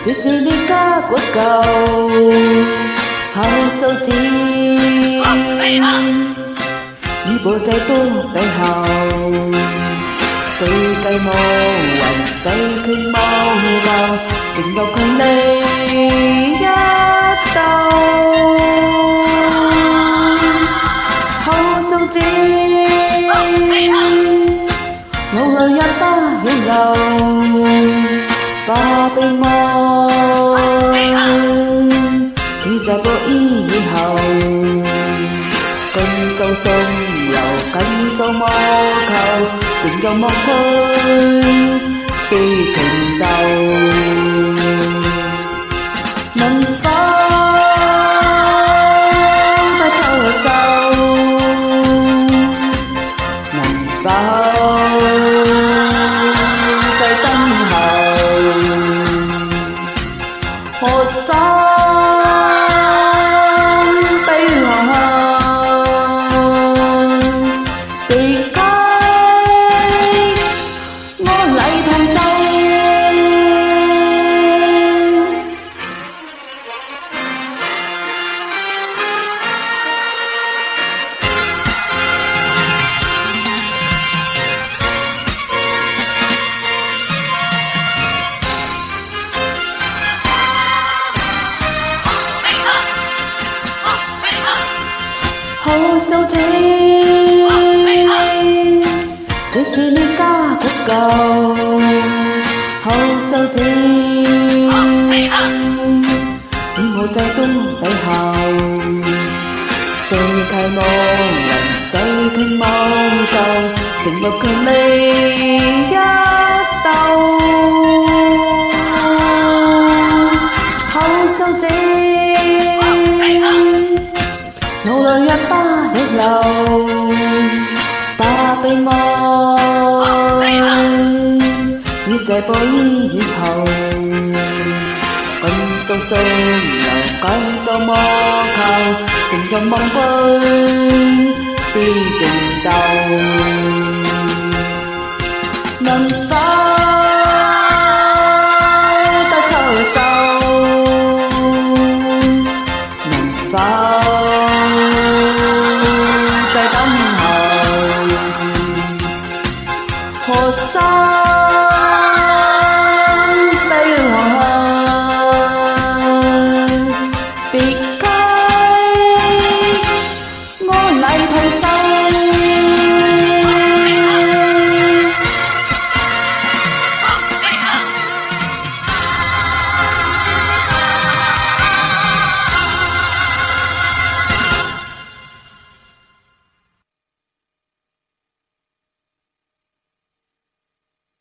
這是你家國舊後數字，已播這歌背後，最計無雲世決無流，仍有距離一鬥。後數字，我淚也不要流。把悲哀記在播以後，今週送流，今週莫求，仍有莫區記情就，能否不抽手？能否？何心悲寒，地街安禮同奏。後數字，這是你家國舊後數字，與我在東背後，誰期望人世聽某就，承諾距離一鬥。後數字。我淚也不逆流，把悲哀於這播以後，今週相留，今週莫求，情人夢歸必競鬥，能否不抽手？能否？